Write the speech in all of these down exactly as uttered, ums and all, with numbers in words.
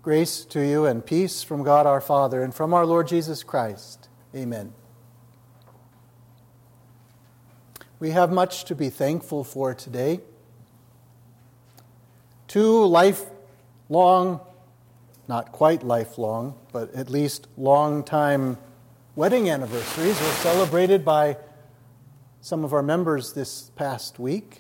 Grace to you and peace from God our Father and from our Lord Jesus Christ. Amen. We have much to be thankful for today. Two lifelong, not quite lifelong, but at least long-time wedding anniversaries were celebrated by some of our members this past week.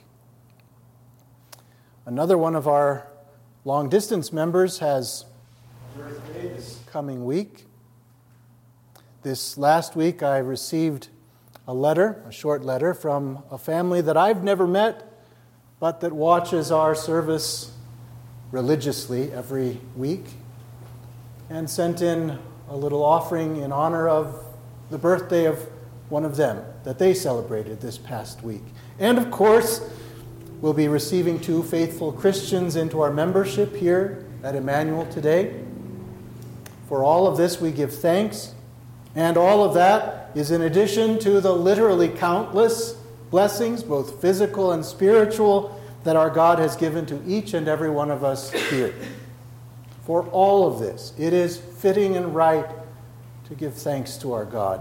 Another one of our long-distance members has birthday this coming week. This last week I received a letter, a short letter, from a family that I've never met, but that watches our service religiously every week, and sent in a little offering in honor of the birthday of one of them that they celebrated this past week. And of course, we'll be receiving two faithful Christians into our membership here at Emmanuel today. For all of this we give thanks, and all of that is in addition to the literally countless blessings, both physical and spiritual, that our God has given to each and every one of us here. For all of this, it is fitting and right to give thanks to our God.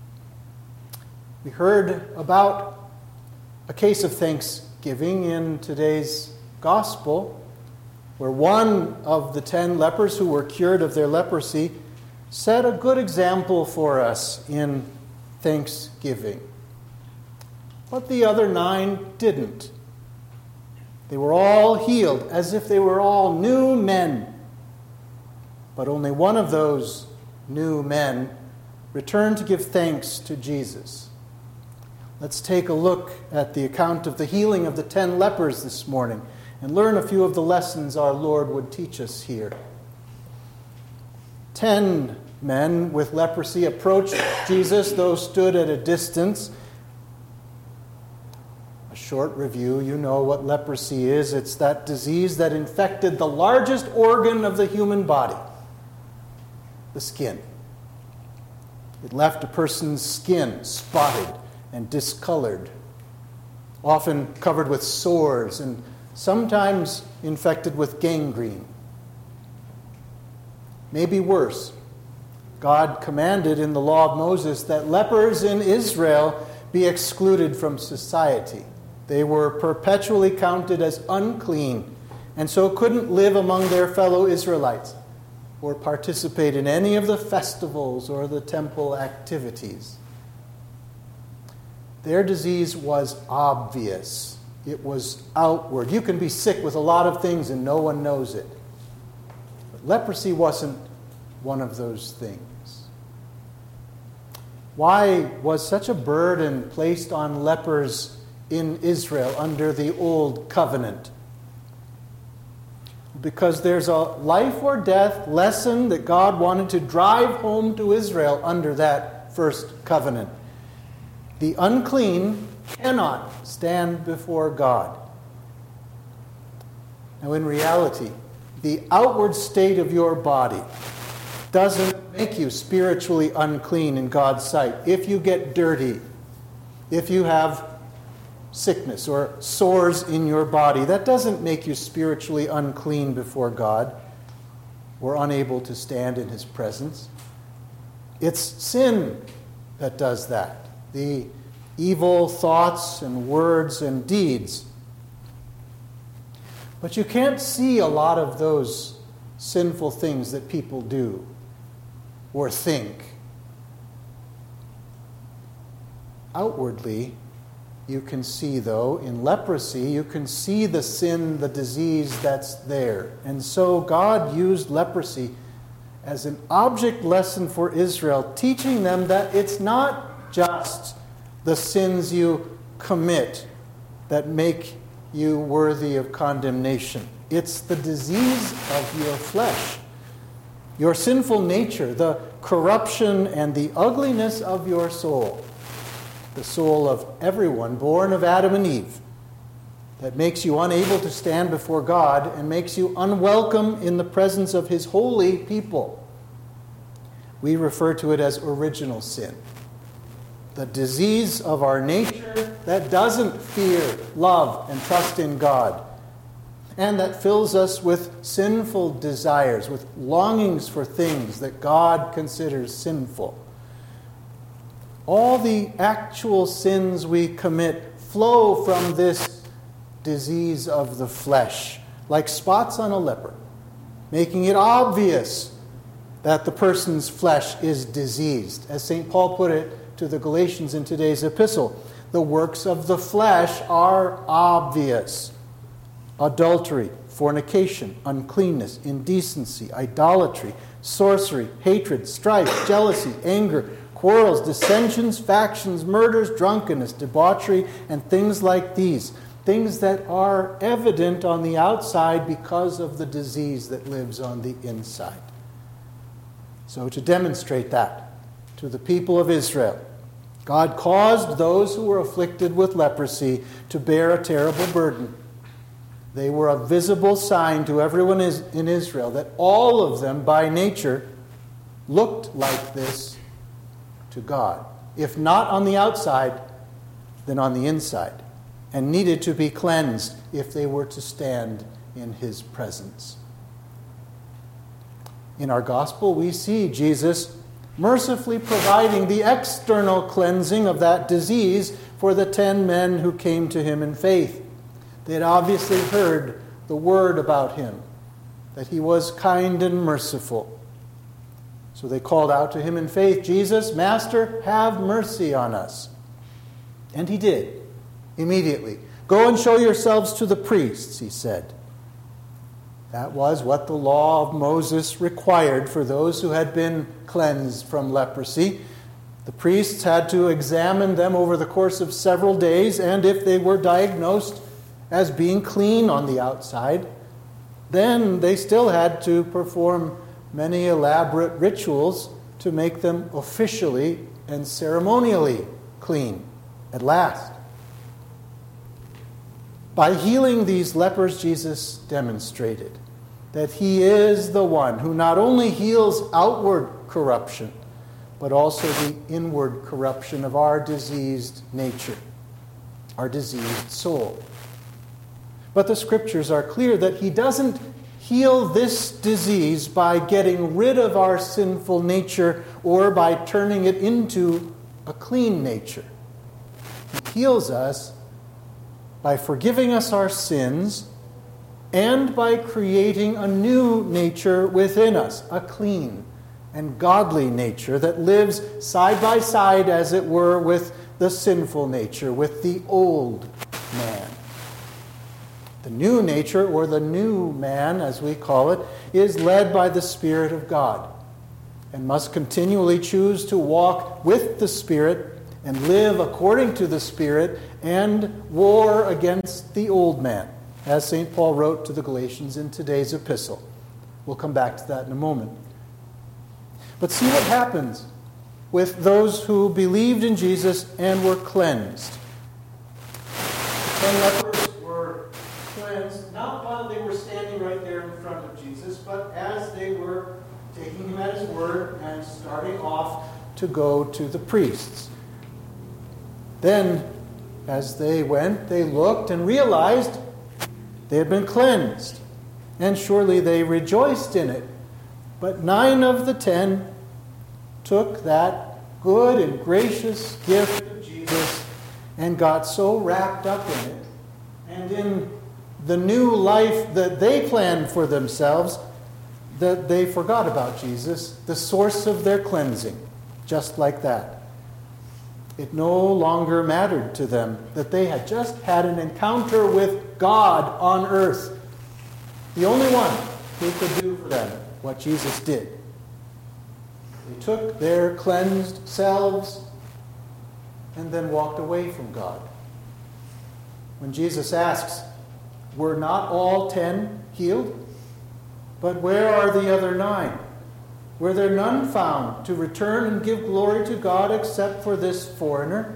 We heard about a case of thanksgiving in today's gospel, where one of the ten lepers who were cured of their leprosy set a good example for us in thanksgiving. But the other nine didn't. They were all healed as if they were all new men. But only one of those new men returned to give thanks to Jesus. Let's take a look at the account of the healing of the ten lepers this morning and learn a few of the lessons our Lord would teach us here. Ten men with leprosy approached Jesus, though stood at a distance. A short review, you know what leprosy is. It's that disease that infected the largest organ of the human body, the skin. It left a person's skin spotted and discolored, often covered with sores and sometimes infected with gangrene. Maybe worse, God commanded in the law of Moses that lepers in Israel be excluded from society. They were perpetually counted as unclean and so couldn't live among their fellow Israelites or participate in any of the festivals or the temple activities. Their disease was obvious. It was outward. You can be sick with a lot of things and no one knows it. But leprosy wasn't one of those things. Why was such a burden placed on lepers in Israel under the Old Covenant? Because there's a life or death lesson that God wanted to drive home to Israel under that first covenant. The unclean cannot stand before God. Now, in reality, the outward state of your body doesn't make you spiritually unclean in God's sight. If you get dirty, if you have sickness or sores in your body, that doesn't make you spiritually unclean before God or unable to stand in His presence. It's sin that does that. The evil thoughts and words and deeds. But you can't see a lot of those sinful things that people do or think. Outwardly, you can see, though, in leprosy, you can see the sin, the disease that's there. And so God used leprosy as an object lesson for Israel, teaching them that it's not just the sins you commit that make you worthy of condemnation. It's the disease of your flesh, your sinful nature, the corruption and the ugliness of your soul, the soul of everyone born of Adam and Eve, that makes you unable to stand before God and makes you unwelcome in the presence of His holy people. We refer to it as original sin. The disease of our nature that doesn't fear, love, and trust in God. and that fills us with sinful desires, with longings for things that God considers sinful. All the actual sins we commit flow from this disease of the flesh, like spots on a leper, making it obvious that the person's flesh is diseased. As Saint Paul put it to the Galatians in today's epistle, the works of the flesh are obvious. Adultery, fornication, uncleanness, indecency, idolatry, sorcery, hatred, strife, jealousy, anger, quarrels, dissensions, factions, murders, drunkenness, debauchery, and things like these. Things that are evident on the outside because of the disease that lives on the inside. So to demonstrate that to the people of Israel, God caused those who were afflicted with leprosy to bear a terrible burden. They were a visible sign to everyone in Israel that all of them, by nature, looked like this to God. If not on the outside, then on the inside, and needed to be cleansed if they were to stand in His presence. In our gospel, we see Jesus mercifully providing the external cleansing of that disease for the ten men who came to Him in faith. They had obviously heard the word about Him, that He was kind and merciful. So they called out to Him in faith, "Jesus, Master, have mercy on us." And He did, immediately. "Go and show yourselves to the priests," He said. That was what the law of Moses required for those who had been cleansed from leprosy. The priests had to examine them over the course of several days, and if they were diagnosed as being clean on the outside, then they still had to perform many elaborate rituals to make them officially and ceremonially clean at last. By healing these lepers, Jesus demonstrated that He is the one who not only heals outward corruption, but also the inward corruption of our diseased nature, our diseased soul. But the Scriptures are clear that He doesn't heal this disease by getting rid of our sinful nature or by turning it into a clean nature. He heals us by forgiving us our sins and by creating a new nature within us, a clean and godly nature that lives side by side, as it were, with the sinful nature, with the old man. The new nature, or the new man, as we call it, is led by the Spirit of God and must continually choose to walk with the Spirit and live according to the Spirit and war against the old man, as Saint Paul wrote to the Galatians in today's epistle. We'll come back to that in a moment. But see what happens with those who believed in Jesus and were cleansed. The ten lepers were cleansed, not while they were standing right there in front of Jesus, but as they were taking Him at His word and starting off to go to the priests. Then, as they went, they looked and realized they had been cleansed, and surely they rejoiced in it. But nine of the ten took that good and gracious gift of Jesus and got so wrapped up in it and in the new life that they planned for themselves that they forgot about Jesus, the source of their cleansing, just like that. It no longer mattered to them that they had just had an encounter with God on earth, the only one who could do for them what Jesus did. They took their cleansed selves and then walked away from God. When Jesus asks, "Were not all ten healed? But where are the other nine? Were there none found to return and give glory to God except for this foreigner?"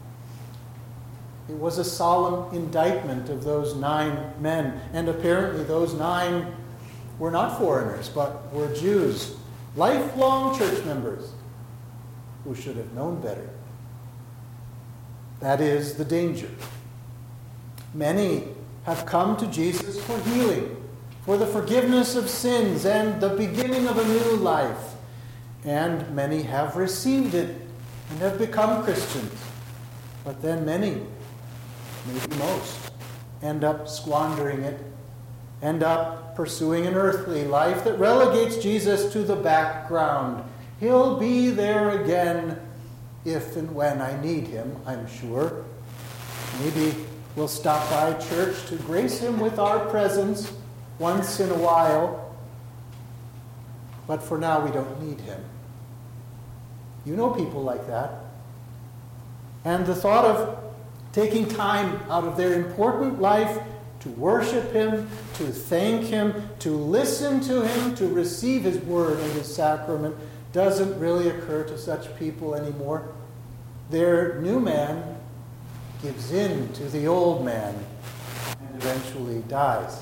It was a solemn indictment of those nine men, and apparently those nine were not foreigners, but were Jews, lifelong church members, who should have known better. That is the danger. Many have come to Jesus for healing, for the forgiveness of sins and the beginning of a new life. And many have received it and have become Christians. But then many, maybe most, end up squandering it, end up pursuing an earthly life that relegates Jesus to the background. He'll be there again if and when I need him, I'm sure. Maybe we'll stop by church to grace him with our presence once in a while. But for now, we don't need him. You know people like that. And the thought of taking time out of their important life to worship him, to thank him, to listen to him, to receive his word and his sacrament doesn't really occur to such people anymore. Their new man gives in to the old man and eventually dies.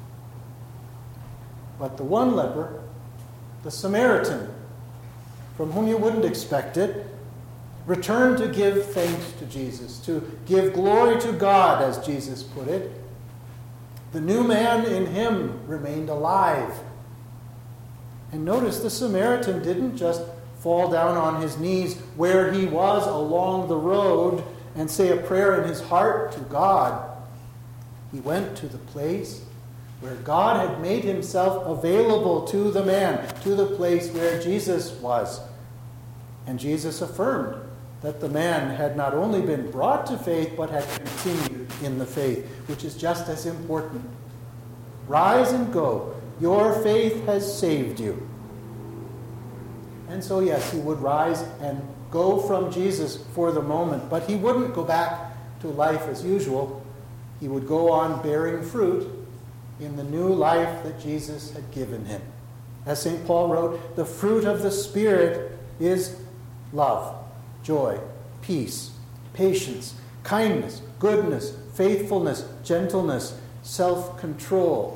But the one leper, the Samaritan, from whom you wouldn't expect it, returned to give thanks to Jesus, to give glory to God, as Jesus put it. The new man in him remained alive. And notice the Samaritan didn't just fall down on his knees where he was along the road and say a prayer in his heart to God. He went to the place where God had made himself available to the man, to the place where Jesus was. And Jesus affirmed that the man had not only been brought to faith, but had continued in the faith, which is just as important. Rise and go. Your faith has saved you. And so, yes, he would rise and go from Jesus for the moment, but he wouldn't go back to life as usual. He would go on bearing fruit in the new life that Jesus had given him. As Saint Paul wrote, the fruit of the Spirit is love, joy, peace, patience, kindness, goodness, faithfulness, gentleness, self-control.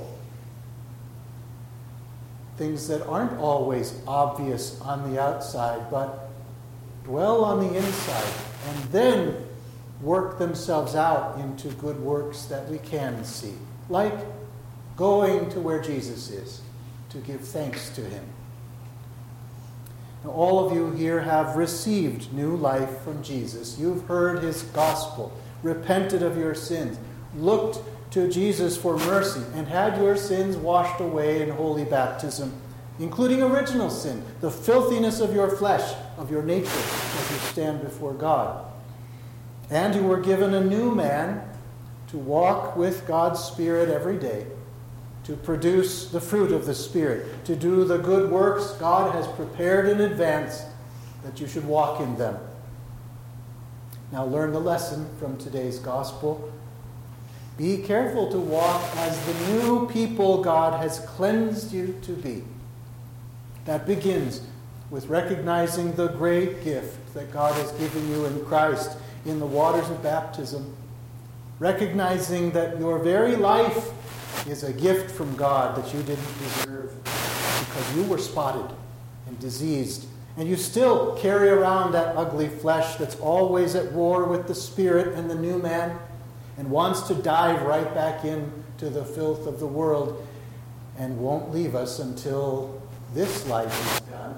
Things that aren't always obvious on the outside, but dwell on the inside and then work themselves out into good works that we can see. Like going to where Jesus is to give thanks to him. Now, all of you here have received new life from Jesus. You've heard his gospel, repented of your sins, looked to Jesus for mercy, and had your sins washed away in holy baptism, including original sin, the filthiness of your flesh, of your nature, as you stand before God. And you were given a new man to walk with God's Spirit every day, to produce the fruit of the Spirit, to do the good works God has prepared in advance that you should walk in them. Now learn the lesson from today's gospel. Be careful to walk as the new people God has cleansed you to be. That begins with recognizing the great gift that God has given you in Christ in the waters of baptism. Recognizing that your very life is a gift from God that you didn't deserve because you were spotted and diseased. And you still carry around that ugly flesh that's always at war with the Spirit and the new man, and wants to dive right back into the filth of the world and won't leave us until this life is done.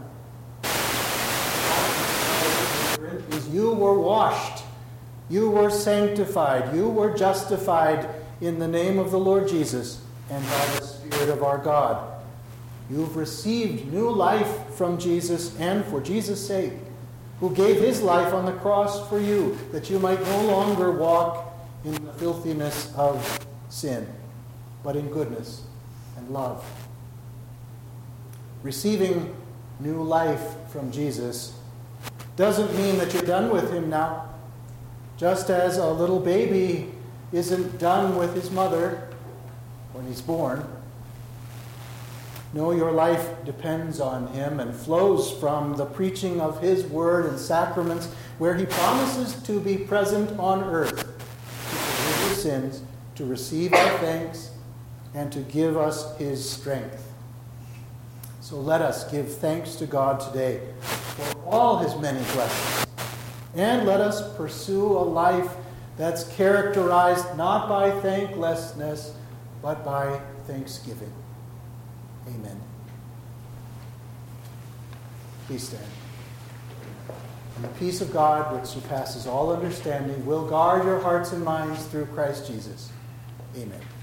Is you were washed, you were sanctified, you were justified in the name of the Lord Jesus and by the Spirit of our God. You've received new life from Jesus and for Jesus' sake, who gave his life on the cross for you, that you might no longer walk in the filthiness of sin, but in goodness and love. Receiving new life from Jesus doesn't mean that you're done with him now. Just as a little baby isn't done with his mother when he's born. No, your life depends on him and flows from the preaching of his word and sacraments, where he promises to be present on earth, sins, to receive our thanks, and to give us his strength. So let us give thanks to God today for all his many blessings, and let us pursue a life that's characterized not by thanklessness, but by thanksgiving. Amen. Please stand. And the peace of God, which surpasses all understanding, will guard your hearts and minds through Christ Jesus. Amen.